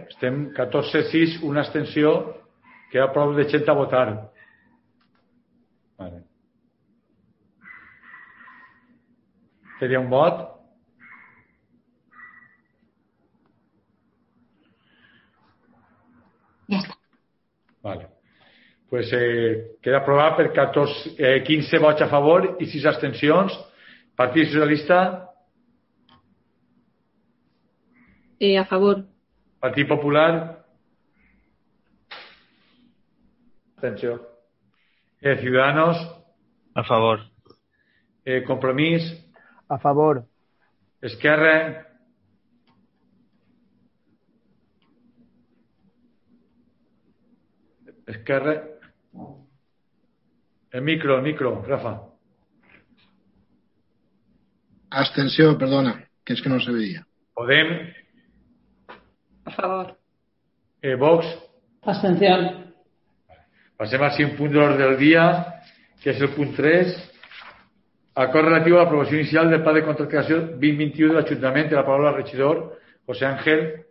estem 14-6, una abstenció, queda prou de gent a votar. Vale. Seria un vot? Ja està. Vale. Pues queda aprovat per 15 vots a favor i 6 abstencions. Partit Socialista? A favor. Partit Popular? Abstenció. Ciudadanos? A favor. Compromís? A favor. Esquerra? Esquerra? El micro, Rafa. Abstenció, perdona, que es que no se veía. Podem? A favor. Vox? Abstención. Passem al 5 punt de l'ordre del dia, que és el punt 3. Acord relatiu a l'aprovació inicial del pla de contractació 2021 de l'Ajuntament. De la paraula al regidor José Ángel.